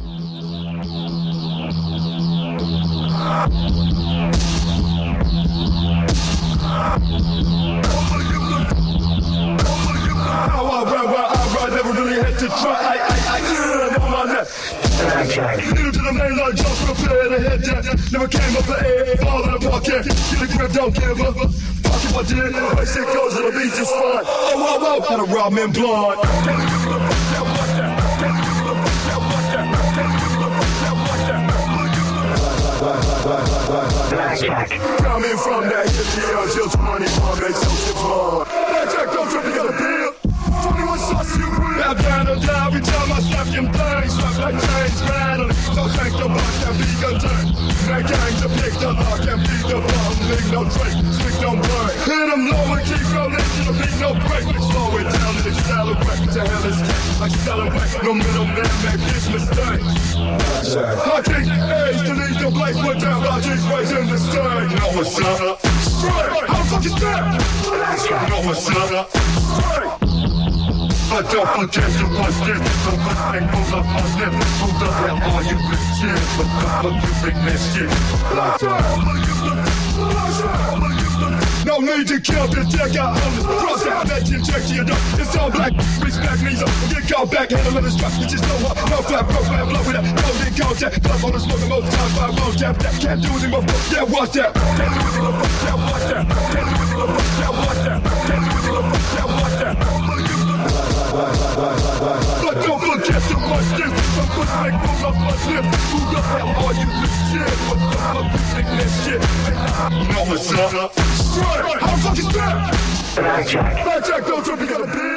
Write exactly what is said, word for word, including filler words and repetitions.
I ride, ride, I ride, never really had to try. I, I, I, uh, on my left. Needle to the main line, jump prepare the head down. Never came up for air, fall in the pocket. Get a grip, don't give up. Fuck if I did, I say goes, it'll be just fine. Oh, oh, oh, gotta rob me in blind. Coming from that hippie until twenty-one makes social fun. Blackjack, don't trip, you got a deal. twenty-one shots, you win. Now down and down, every time I slap your thing. Slap like chains rattling. So thank the box and be content. That gang to pick the lock and beat the bomb. Leave no trace, stick don't burn. Hit them low and keep rolling to the beat, no break. Slow it down and accelerate. To hell is king, like celebrate. No middleman make this mistake. I think age to lead the place went down. Logic raising the stage. Know what's up? Straight. How the fuck is that? Know what's up? Straight. But don't forget to watch this. So good thing goes up on them. Who the hell are you with shit? But the fuck you big this shit? No need to kill the check out on this. Cross out, let you check to your door. It's all black, respect me, so get called back, handle of the strap. You just know what, no flat, broke, man, blow with that. Golden contact, blood on the smoke, the most time, five roll tap. That can't do anything but fuck, yeah, watch that. Can't do anything but fuck, yeah, watch that. Can't do anything but fuck, yeah, watch that. Can't do anything but fuck, yeah, watch that. But don't forget to watch this. Some good make roll up my lip. Who the hell are you this shit? What the fuck you think this shit? You know what's up? Straight! How the fuck is that? Blackjack. Blackjack, don't trip, you gotta be.